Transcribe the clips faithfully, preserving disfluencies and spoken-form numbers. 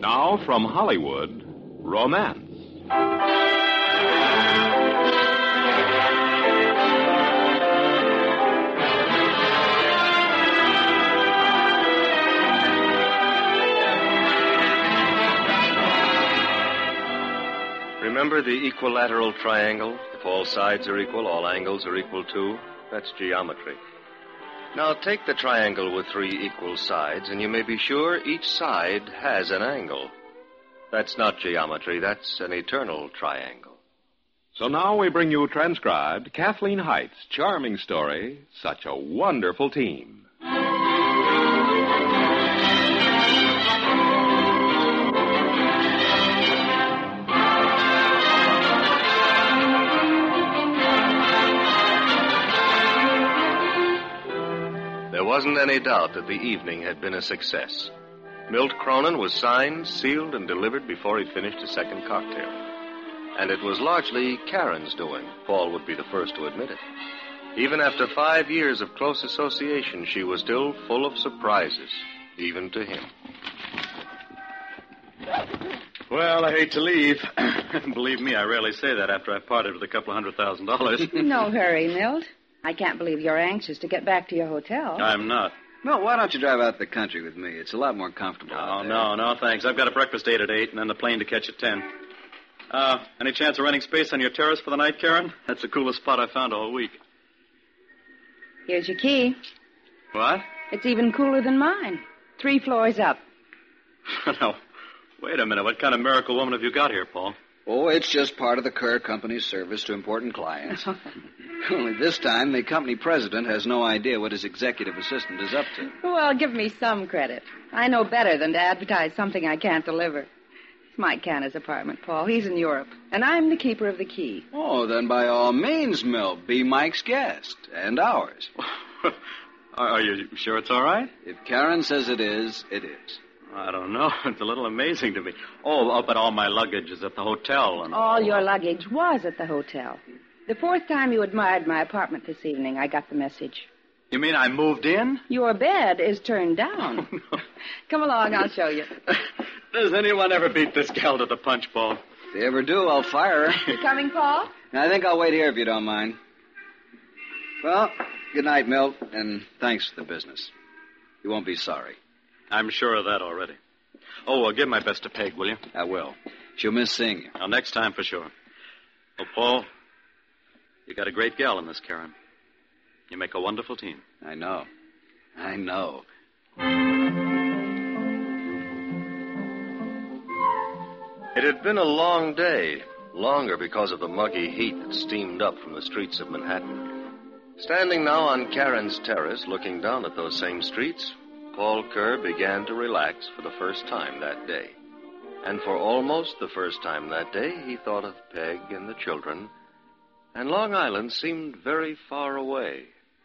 Now, from Hollywood, romance. Remember the equilateral triangle? If all sides are equal, all angles are equal too. That's geometry. Now take the triangle with three equal sides, and you may be sure each side has an angle. That's not geometry, that's an eternal triangle. So now we bring you transcribed Kathleen Height's charming story, Such a Wonderful Team. There wasn't any doubt that the evening had been a success. Milt Cronin was signed, sealed, and delivered before he finished his second cocktail. And it was largely Karen's doing. Paul would be the first to admit it. Even after five years of close association, she was still full of surprises, even to him. Well, I hate to leave. Believe me, I rarely say that after I parted with a couple of hundred thousand dollars. No hurry, Milt. I can't believe you're anxious to get back to your hotel. I'm not. Well, why don't you drive out the country with me? It's a lot more comfortable. Oh, no, no, thanks. I've got a breakfast date at eight and then the plane to catch at ten. Uh, any chance of renting space on your terrace for the night, Karen? That's the coolest spot I've found all week. Here's your key. What? It's even cooler than mine. Three floors up. No, wait a minute. What kind of miracle woman have you got here, Paul? Oh, it's just part of the Kerr Company's service to important clients. Only this time, the company president has no idea what his executive assistant is up to. Well, give me some credit. I know better than to advertise something I can't deliver. It's Mike Canna's apartment, Paul. He's in Europe, and I'm the keeper of the key. Oh, then by all means, Milt, be Mike's guest, and ours. Are you sure it's all right? If Karen says it is, it is. I don't know. It's a little amazing to me. Oh, oh, but all my luggage is at the hotel. And all your luggage was at the hotel. The fourth time you admired my apartment this evening, I got the message. You mean I moved in? Your bed is turned down. Oh, no. Come along, I'll show you. Does anyone ever beat this gal to the punch, Paul? If they ever do, I'll fire her. You coming, Paul? I think I'll wait here if you don't mind. Well, good night, Milt, and thanks for the business. You won't be sorry. I'm sure of that already. Oh, well, give my best to Peg, will you? I will. She'll miss seeing you. Now, next time for sure. Oh, Paul, you got a great gal in this, Karen. You make a wonderful team. I know. I know. It had been a long day, longer because of the muggy heat that steamed up from the streets of Manhattan. Standing now on Karen's terrace, looking down at those same streets, Paul Kerr began to relax for the first time that day. And for almost the first time that day, he thought of Peg and the children, and Long Island seemed very far away.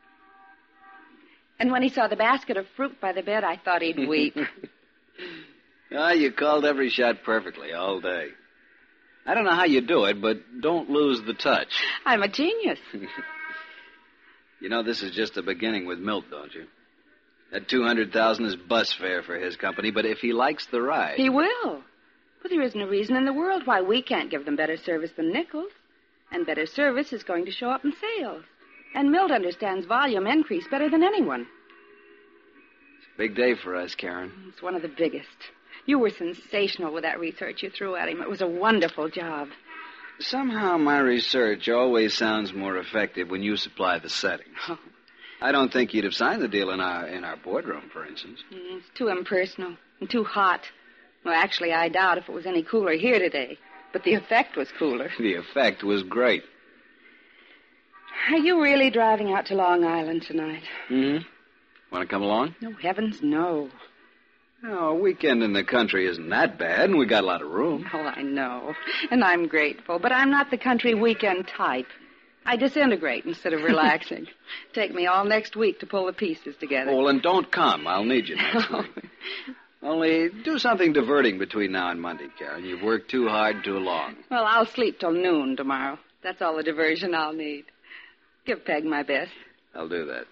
And when he saw the basket of fruit by the bed, I thought he'd weep. Ah, you called every shot perfectly all day. I don't know how you do it, but don't lose the touch. I'm a genius. You know, this is just the beginning with Milt, don't you? That two hundred thousand dollars is bus fare for his company, but if he likes the ride... He will. But there isn't a reason in the world why we can't give them better service than Nichols. And better service is going to show up in sales. And Milt understands volume increase better than anyone. It's a big day for us, Karen. It's one of the biggest. You were sensational with that research you threw at him. It was a wonderful job. Somehow my research always sounds more effective when you supply the setting. Oh. I don't think you'd have signed the deal in our in our boardroom, for instance. Mm, it's too impersonal and too hot. Well, actually, I doubt if it was any cooler here today. But the effect was cooler. The effect was great. Are you really driving out to Long Island tonight? Mm-hmm. Want to come along? No, heavens, no. Oh, a weekend in the country isn't that bad, and we got a lot of room. Oh, I know. And I'm grateful, but I'm not the country weekend type. I disintegrate instead of relaxing. Take me all next week to pull the pieces together. Oh, well, and don't come. I'll need you next week. Only do something diverting between now and Monday, Karen. You've worked too hard too long. Well, I'll sleep till noon tomorrow. That's all the diversion I'll need. Give Peg my best. I'll do that.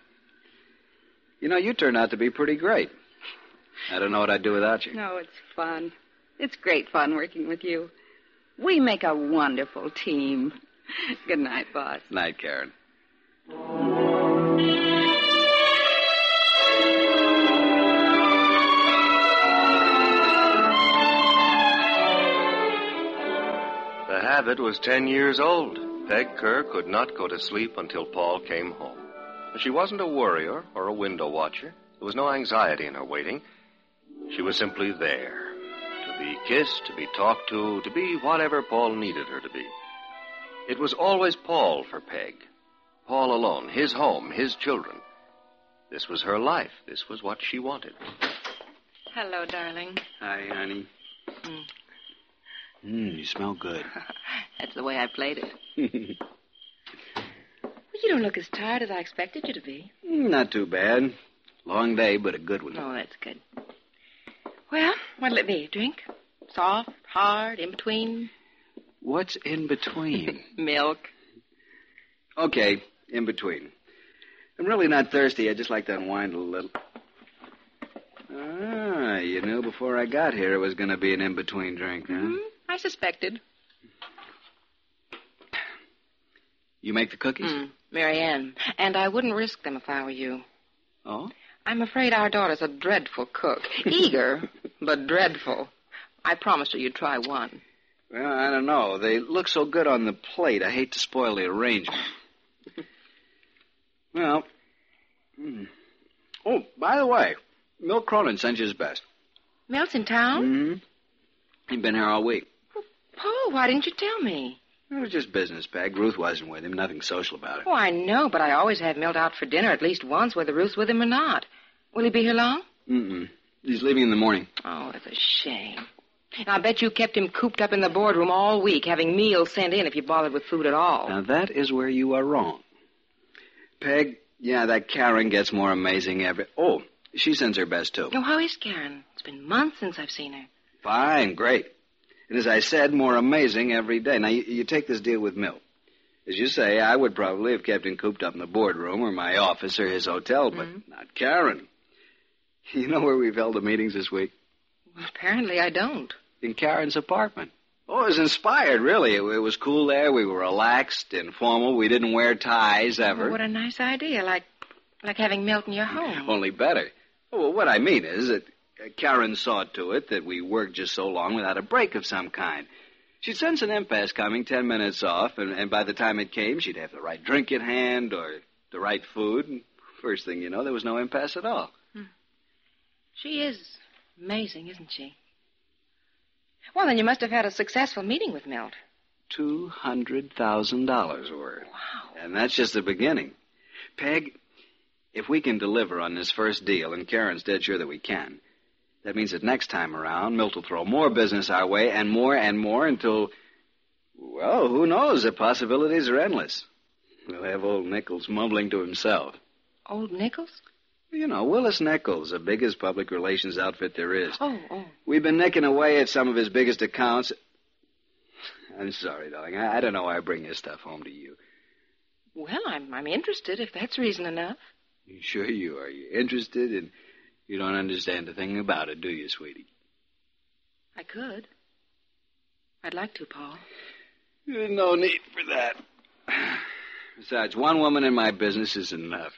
You know, you turned out to be pretty great. I don't know what I'd do without you. No, it's fun. It's great fun working with you. We make a wonderful team. Good night, boss. Night, Karen. The habit was ten years old. Peg Kerr could not go to sleep until Paul came home. She wasn't a worrier or a window watcher. There was no anxiety in her waiting. She was simply there, to be kissed, to be talked to, to be whatever Paul needed her to be. It was always Paul for Peg. Paul alone, his home, his children. This was her life. This was what she wanted. Hello, darling. Hi, honey. Mm. Mm, you smell good. That's the way I played it. Well, you don't look as tired as I expected you to be. Not too bad. Long day, but a good one. Oh, that's good. Well, what'll it be? Drink? Soft, hard, in between? What's in between? Milk. Okay, in between. I'm really not thirsty. I just like to unwind a little. Ah, you knew before I got here it was going to be an in-between drink, huh? Mm-hmm. I suspected. You make the cookies? Mm, Marianne. And I wouldn't risk them if I were you. Oh? I'm afraid our daughter's a dreadful cook. Eager, but dreadful. I promised her you'd try one. Well, I don't know. They look so good on the plate. I hate to spoil the arrangement. Well. Hmm. Oh, by the way, Milt Cronin sent you his best. Milt's in town? Mm-hmm. He's been here all week. Well, Paul, why didn't you tell me? It was just business, Peg. Ruth wasn't with him. Nothing social about it. Oh, I know, but I always have Milt out for dinner at least once, whether Ruth's with him or not. Will he be here long? Mm-mm. He's leaving in the morning. Oh, that's a shame. And I bet you kept him cooped up in the boardroom all week, having meals sent in if you bothered with food at all. Now, that is where you are wrong. Peg, yeah, that Karen gets more amazing every... Oh, she sends her best, too. Oh, how is Karen? It's been months since I've seen her. Fine, great. And as I said, more amazing every day. Now, you, you take this deal with Milt. As you say, I would probably have kept him cooped up in the boardroom or my office or his hotel, but mm-hmm. not Karen. You know where we've held the meetings this week? Well, apparently I don't. In Karen's apartment. Oh, it was inspired, really. It, it was cool there. We were relaxed, informal. We didn't wear ties ever. Well, what a nice idea, like like having Milt in your home. Only better. Oh, well, what I mean is that Karen saw to it that we worked just so long without a break of some kind. She'd sense an impasse coming, ten minutes off, and, and by the time it came, she'd have the right drink at hand or the right food. And first thing you know, there was no impasse at all. Hmm. She is amazing, isn't she? Well, then you must have had a successful meeting with Milt. Two hundred thousand dollars worth. Wow. And that's just the beginning. Peg, if we can deliver on this first deal, and Karen's dead sure that we can, that means that next time around, Milt will throw more business our way and more and more until, well, who knows? The possibilities are endless. We'll have old Nichols mumbling to himself. Old Nichols? You know, Willis Nichols, the biggest public relations outfit there is. Oh, oh. We've been nicking away at some of his biggest accounts. I'm sorry, darling. I, I don't know why I bring this stuff home to you. Well, I'm, I'm interested, if that's reason enough. Sure you are. You're interested, and you don't understand a thing about it, do you, sweetie? I could. I'd like to, Paul. There's no need for that. Besides, one woman in my business is enough.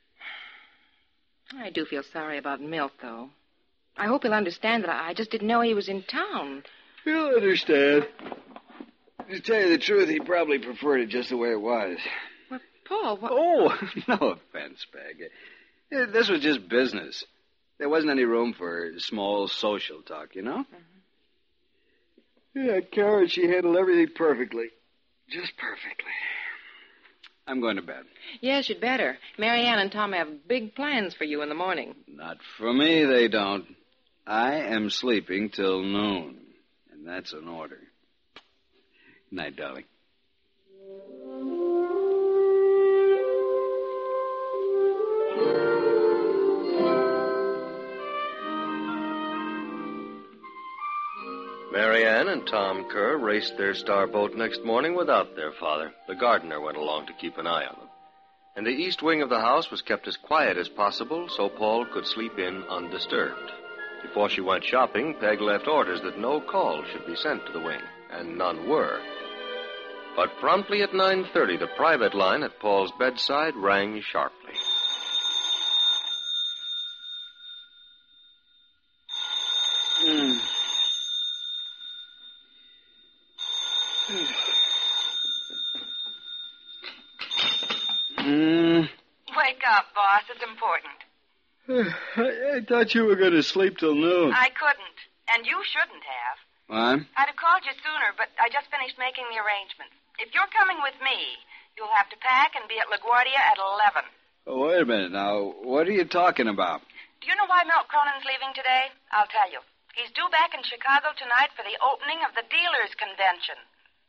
I do feel sorry about Milt, though. I hope he'll understand that I just didn't know he was in town. He'll understand. To tell you the truth, he probably preferred it just the way it was. Well, Paul, what... Oh, no offense, Peg. This was just business. There wasn't any room for small social talk, you know? Mm-hmm. Yeah, Karen, she handled everything perfectly. Just perfectly. I'm going to bed. Yes, you'd better. Marianne and Tom have big plans for you in the morning. Not for me, they don't. I am sleeping till noon, and that's an order. Good night, darling. Marianne and Tom Kerr raced their starboat next morning without their father. The gardener went along to keep an eye on them. And the east wing of the house was kept as quiet as possible so Paul could sleep in undisturbed. Before she went shopping, Peg left orders that no calls should be sent to the wing, and none were. But promptly at nine thirty, the private line at Paul's bedside rang sharply. Mm. Mm. Wake up, boss. It's important. I, I thought you were going to sleep till noon. I couldn't. And you shouldn't have. What? I'd have called you sooner, but I just finished making the arrangements. If you're coming with me, you'll have to pack and be at LaGuardia at eleven. Oh, wait a minute now. What are you talking about? Do you know why Milt Cronin's leaving today? I'll tell you. He's due back in Chicago tonight for the opening of the Dealers Convention.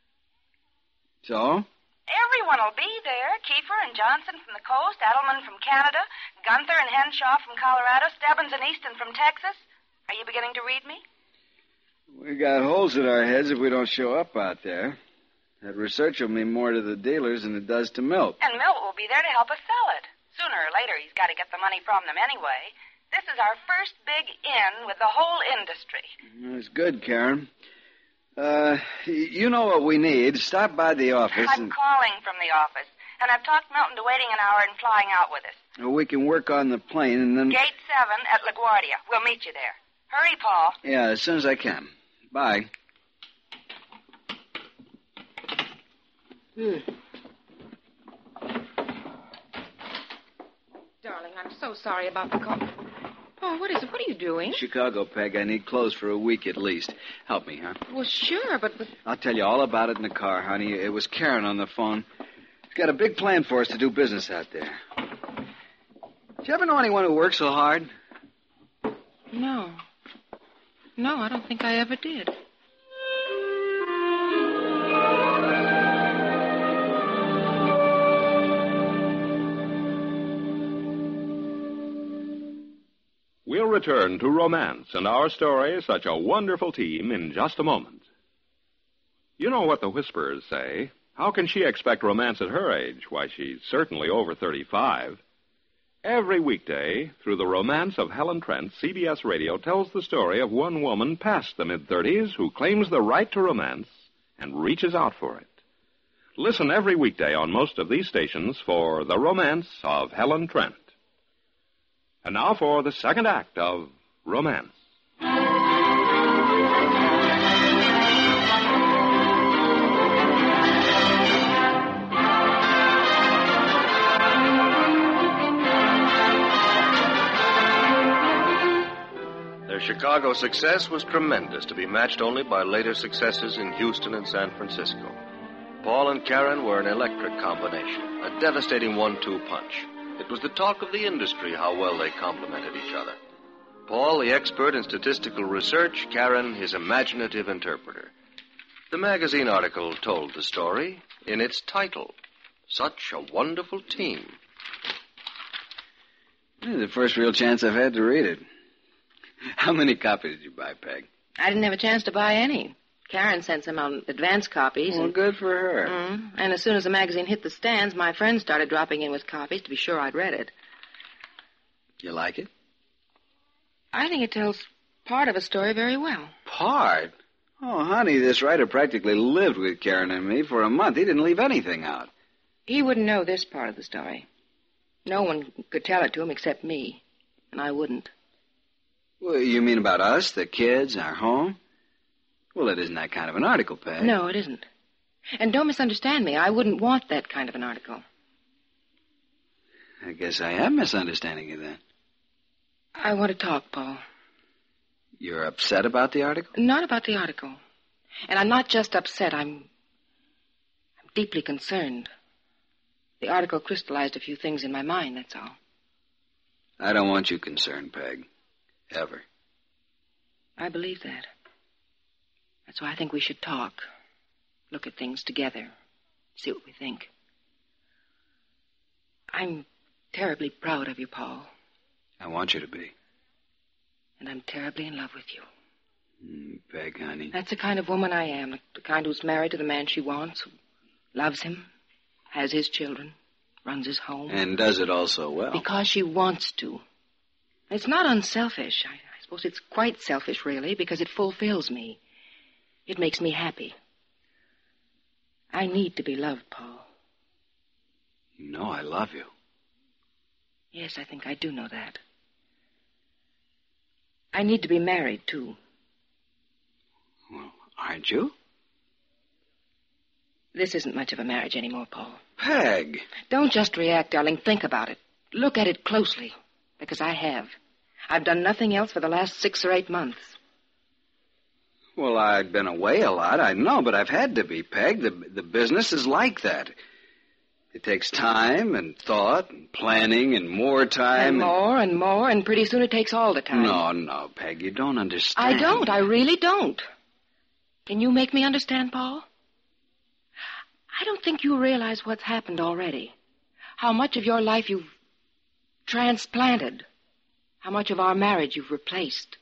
So? Everyone will be there. Kiefer and Johnson from the coast, Edelman from Canada, Gunther and Henshaw from Colorado, Stebbins and Easton from Texas. Are you beginning to read me? We got holes in our heads if we don't show up out there. That research will mean more to the dealers than it does to Milt. And Milt will be there to help us sell it. Sooner or later, he's got to get the money from them anyway. This is our first big in with the whole industry. That's good, Karen. Uh, you know what we need. Stop by the office. I'm and... calling from the office, and I've talked Milton to waiting an hour and flying out with us. We can work on the plane and then... Gate seven at LaGuardia. We'll meet you there. Hurry, Paul. Yeah, as soon as I can. Bye. Hmm. Darling, I'm so sorry about the call. Oh, what is it? What are you doing? Chicago, Peg. I need clothes for a week at least. Help me, huh? Well, sure, but... but... I'll tell you all about it in the car, honey. It was Karen on the phone. She's got a big plan for us to do business out there. Do you ever know anyone who works so hard? No. No, I don't think I ever did. We'll return to romance and our story, Such a Wonderful Team, in just a moment. You know what the whisperers say. How can she expect romance at her age? Why, she's certainly over thirty-five. Every weekday, through the romance of Helen Trent, C B S Radio tells the story of one woman past the mid-thirties who claims the right to romance and reaches out for it. Listen every weekday on most of these stations for The Romance of Helen Trent. And now for the second act of Romance. Their Chicago success was tremendous, to be matched only by later successes in Houston and San Francisco. Paul and Karen were an electric combination, a devastating one two punch. It was the talk of the industry how well they complemented each other. Paul, the expert in statistical research, Karen, his imaginative interpreter. The magazine article told the story in its title, Such a Wonderful Team. This is the first real chance I've had to read it. How many copies did you buy, Peg? I didn't have a chance to buy any. Karen sent some on advance copies. Well, and... good for her. Mm, and as soon as the magazine hit the stands, my friends started dropping in with copies to be sure I'd read it. You like it? I think it tells part of a story very well. Part? Oh, honey, this writer practically lived with Karen and me for a month. He didn't leave anything out. He wouldn't know this part of the story. No one could tell it to him except me, and I wouldn't. Well, you mean about us, the kids, our home? Well, it isn't that kind of an article, Peg. No, it isn't. And don't misunderstand me. I wouldn't want that kind of an article. I guess I am misunderstanding you then. I want to talk, Paul. You're upset about the article? Not about the article. And I'm not just upset. I'm, I'm deeply concerned. The article crystallized a few things in my mind, that's all. I don't want you concerned, Peg. Ever. I believe that. That's why I think we should talk. Look at things together. See what we think. I'm terribly proud of you, Paul. I want you to be. And I'm terribly in love with you. Mm, Peg, honey. That's the kind of woman I am. The kind who's married to the man she wants, who loves him, has his children, runs his home. And does it all so well. Because she wants to. It's not unselfish. I, I suppose it's quite selfish, really, because it fulfills me. It makes me happy. I need to be loved, Paul. You know I love you. Yes, I think I do know that. I need to be married, too. Well, aren't you? This isn't much of a marriage anymore, Paul. Peg! Don't just react, darling. Think about it. Look at it closely, because I have. I've done nothing else for the last six or eight months. Well, I've been away a lot, I know, but I've had to be, Peg. The, the business is like that. It takes time and thought and planning and more time. And more and more, and pretty soon it takes all the time. No, no, Peg, you don't understand. I don't. I really don't. Can you make me understand, Paul? I don't think you realize what's happened already. How much of your life you've transplanted. How much of our marriage you've replaced.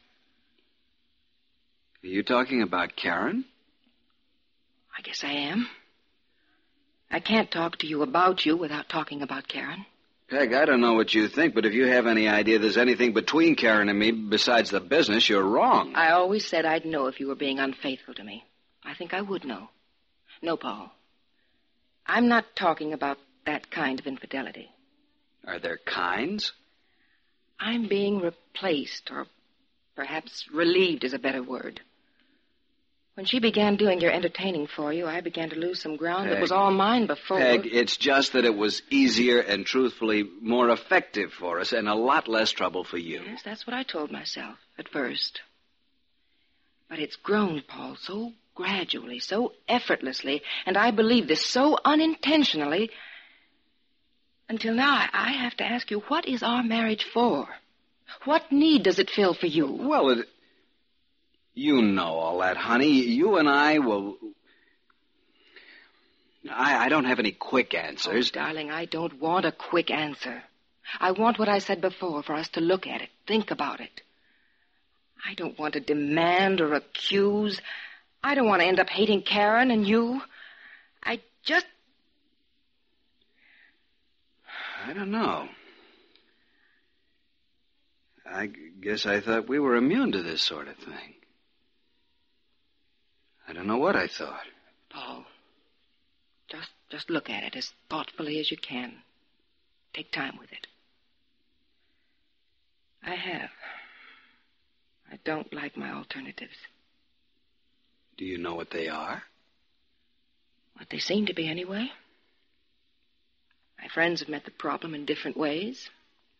Are you talking about Karen? I guess I am. I can't talk to you about you without talking about Karen. Peg, I don't know what you think, but if you have any idea there's anything between Karen and me besides the business, you're wrong. I always said I'd know if you were being unfaithful to me. I think I would know. No, Paul. I'm not talking about that kind of infidelity. Are there kinds? I'm being replaced, or perhaps relieved is a better word. When she began doing your entertaining for you, I began to lose some ground Peg, that was all mine before. Peg, it's just that it was easier and, truthfully, more effective for us and a lot less trouble for you. Yes, that's what I told myself at first. But it's grown, Paul, so gradually, so effortlessly, and I believe this so unintentionally. Until now, I, I have to ask you, what is our marriage for? What need does it fill for you? Well, it... You know all that, honey. You and I will... I, I don't have any quick answers. Oh, darling, I don't want a quick answer. I want what I said before, for us to look at it, think about it. I don't want to demand or accuse. I don't want to end up hating Karen and you. I just... I don't know. I guess I thought we were immune to this sort of thing. I don't know what I thought. Paul, just just look at it as thoughtfully as you can. Take time with it. I have. I don't like my alternatives. Do you know what they are? What they seem to be, anyway. My friends have met the problem in different ways.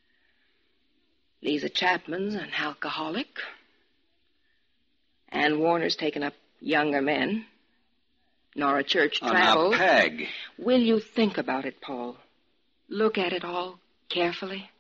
Lisa Chapman's an alcoholic. Ann Warner's taken up younger men. Nora Church traveled. Oh, now, Peg. Will you think about it, Paul? Look at it all carefully.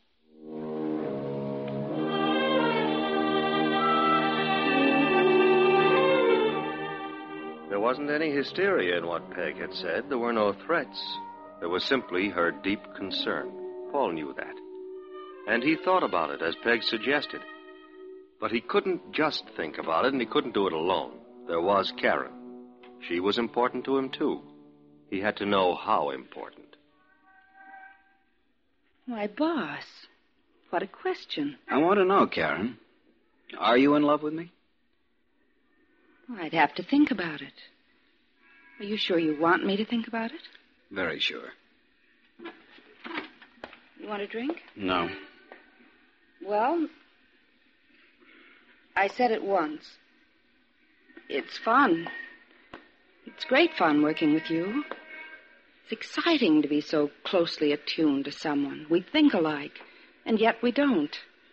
There wasn't any hysteria in what Peg had said. There were no threats. There was simply her deep concern. Paul knew that. And he thought about it, as Peg suggested. But he couldn't just think about it, and he couldn't do it alone. There was Karen. She was important to him, too. He had to know how important. Why, boss, what a question. I want to know, Karen. Are you in love with me? Well, I'd have to think about it. Are you sure you want me to think about it? Very sure. You want a drink? No. Well, I said it once. It's fun. It's great fun working with you. It's exciting to be so closely attuned to someone. We think alike, and yet we don't.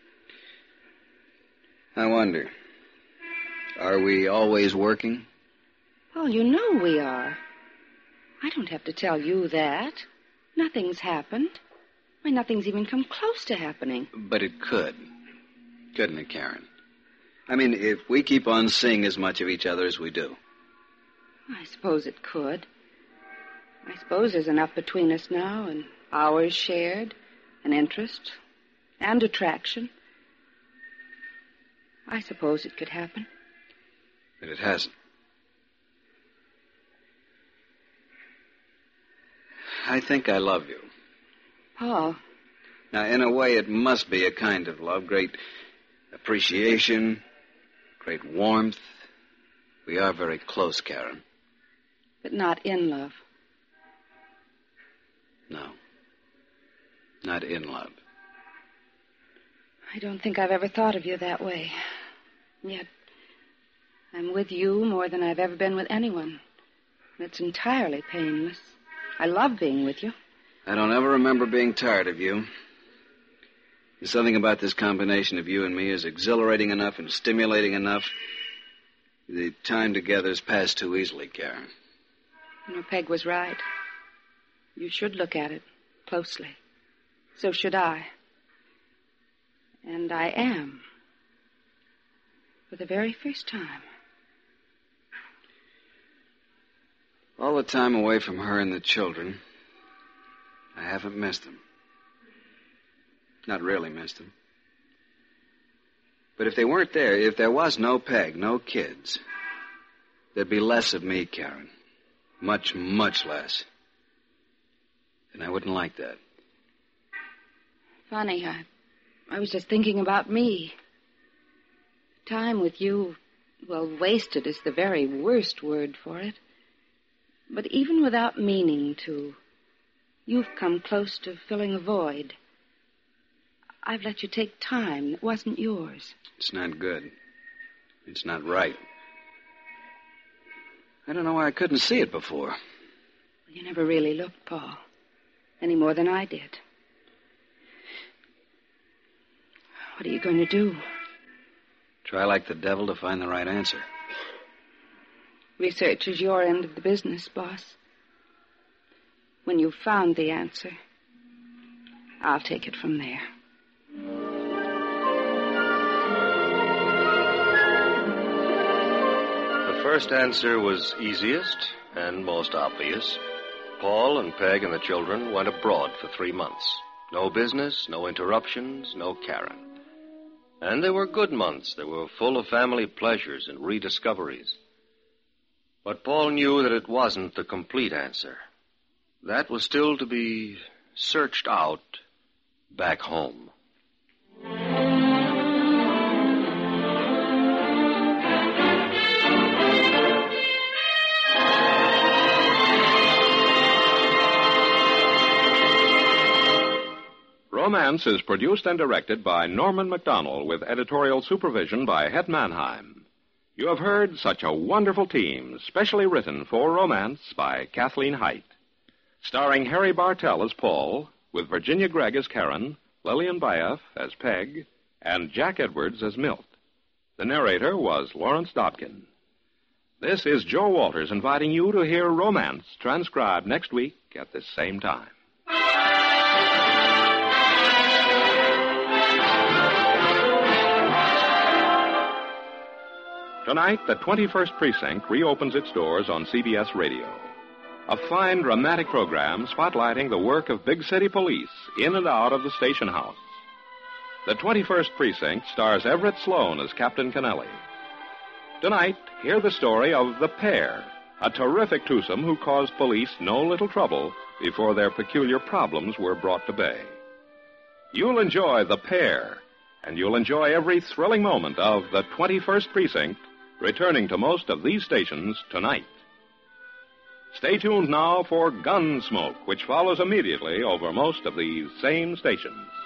I wonder, are we always working? Well, you know we are. I don't have to tell you that. Nothing's happened. Why, nothing's even come close to happening. But it could. Couldn't it, Karen? I mean, if we keep on seeing as much of each other as we do. I suppose it could. I suppose there's enough between us now, and hours shared, and interest, and attraction. I suppose it could happen. But it hasn't. I think I love you. Paul. Now, in a way, it must be a kind of love, great, appreciation, great warmth. We are very close, Karen. But not in love. No. Not in love. I don't think I've ever thought of you that way. Yet, I'm with you more than I've ever been with anyone. It's entirely painless. I love being with you. I don't ever remember being tired of you. There's something about this combination of you and me is exhilarating enough and stimulating enough. The time together has passed too easily, Karen. You know, Peg was right. You should look at it closely. So should I. And I am. For the very first time. All the time away from her and the children, I haven't missed them. Not really missed them. But if they weren't there, if there was no Peg, no kids, there'd be less of me, Karen. Much, much less. And I wouldn't like that. Funny, I, I was just thinking about me. Time with you, well, wasted is the very worst word for it. But even without meaning to, you've come close to filling a void. I've let you take time that wasn't yours. It's not good. It's not right. I don't know why I couldn't see it before. You never really looked, Paul. Any more than I did. What are you going to do? Try like the devil to find the right answer. Research is your end of the business, boss. When you've found the answer, I'll take it from there. The first answer was easiest and most obvious. Paul and Peg and the children went abroad for three months. No business, no interruptions, no Karen. And they were good months. They were full of family pleasures and rediscoveries. But Paul knew that it wasn't the complete answer. That was still to be searched out back home. Romance is produced and directed by Norman Macdonnell with editorial supervision by Het Mannheim. You have heard Such a Wonderful Team, specially written for Romance by Kathleen Height. Starring Harry Bartell as Paul, with Virginia Gregg as Karen, Lillian Bayef as Peg, and Jack Edwards as Milt. The narrator was Lawrence Dobkin. This is Joe Walters inviting you to hear Romance transcribed next week at this same time. Tonight, the twenty-first Precinct reopens its doors on C B S Radio. A fine, dramatic program spotlighting the work of big city police in and out of the station house. The twenty-first Precinct stars Everett Sloane as Captain Kennelly. Tonight, hear the story of The Pair, a terrific twosome who caused police no little trouble before their peculiar problems were brought to bay. You'll enjoy The Pair, and you'll enjoy every thrilling moment of the twenty-first Precinct, returning to most of these stations tonight. Stay tuned now for Gunsmoke, which follows immediately over most of these same stations.